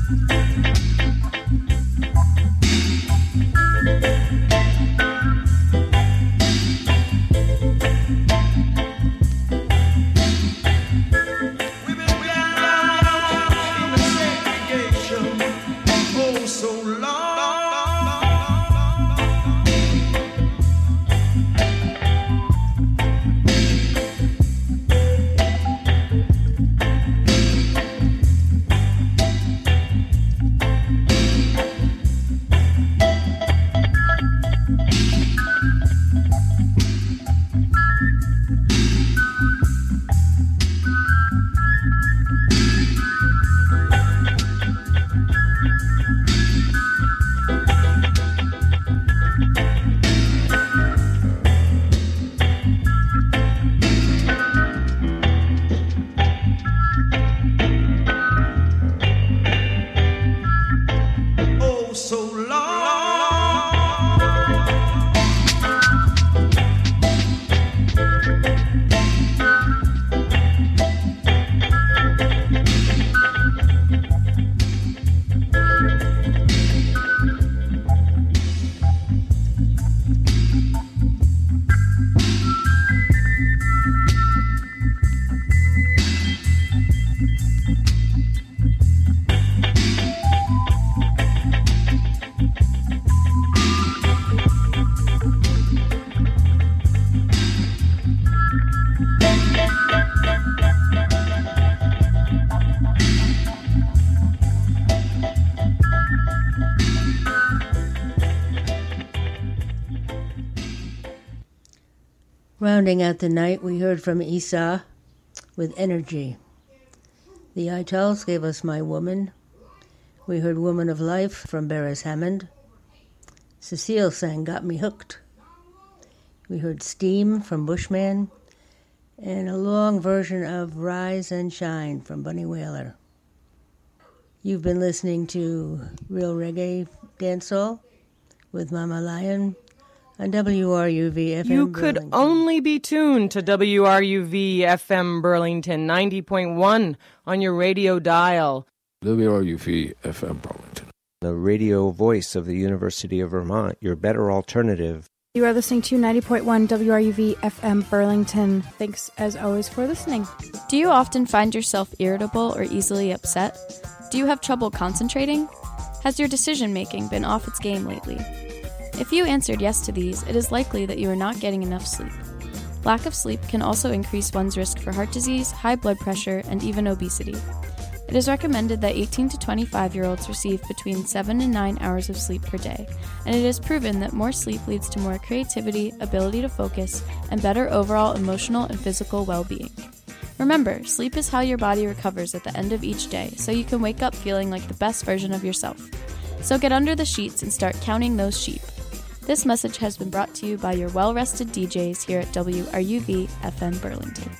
Rounding out the night, we heard from Isa with Energy. The Itals gave us My Woman. We heard Woman of Life from Beres Hammond. Cecile sang Got Me Hooked. We heard Steam from Bushman, and a long version of Rise and Shine from Bunny Wailer. You've been listening to Real Reggae Dancehall with Mama Lion on WRUV FM You could Burlington. only be tuned to WRUV FM Burlington 90.1 on your radio dial. WRUV FM Burlington. The radio voice of the University of Vermont, your better alternative. You are listening to 90.1 WRUV FM Burlington. Thanks, as always, for listening. Do you often find yourself irritable or easily upset? Do you have trouble concentrating? Has your decision-making been off its game lately? If you answered yes to these, it is likely that you are not getting enough sleep. Lack of sleep can also increase one's risk for heart disease, high blood pressure, and even obesity. It is recommended that 18 to 25-year-olds receive between 7 and 9 hours of sleep per day, and it is proven that more sleep leads to more creativity, ability to focus, and better overall emotional and physical well-being. Remember, sleep is how your body recovers at the end of each day, so you can wake up feeling like the best version of yourself. So get under the sheets and start counting those sheep. This message has been brought to you by your well-rested DJs here at WRUV FM Burlington.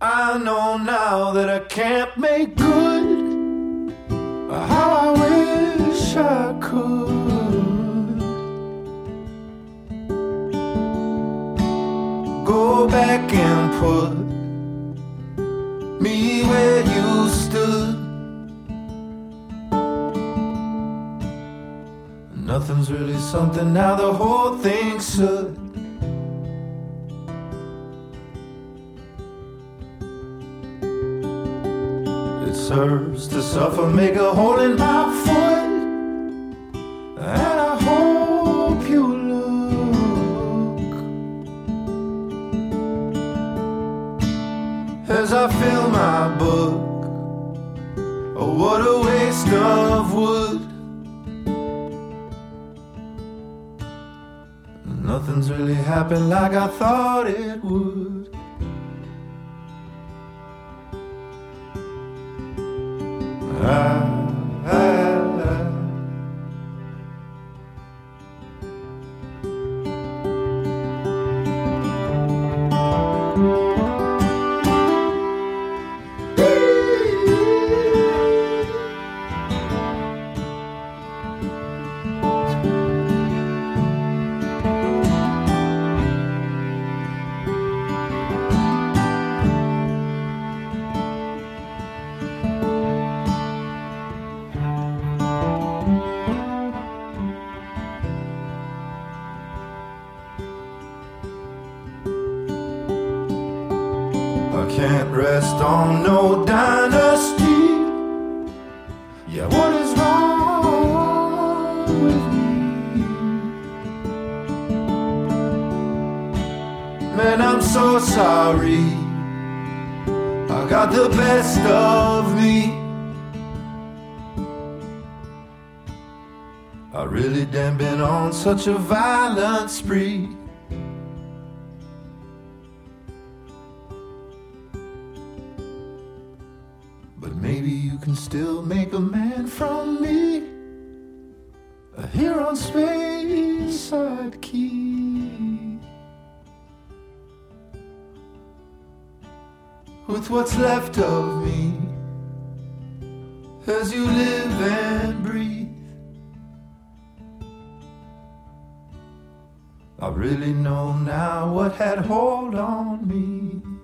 I know now that I can't make good how I wish I could. Go back and put me where you stood. Nothing's really something now, the whole thing should. It serves to suffer, make a hole in my foot, and I hope you look as I fill my book. Oh, what a waste of wood. Nothing's really happened like I thought it would. Can't rest on no dynasty. Yeah, what is wrong with me? Man, I'm so sorry. I got the best of me. I really damn been on such a violent spree. Maybe you can still make a man from me, here on Speyside Key. With what's left of me, as you live and breathe, I really know now what had hold on me.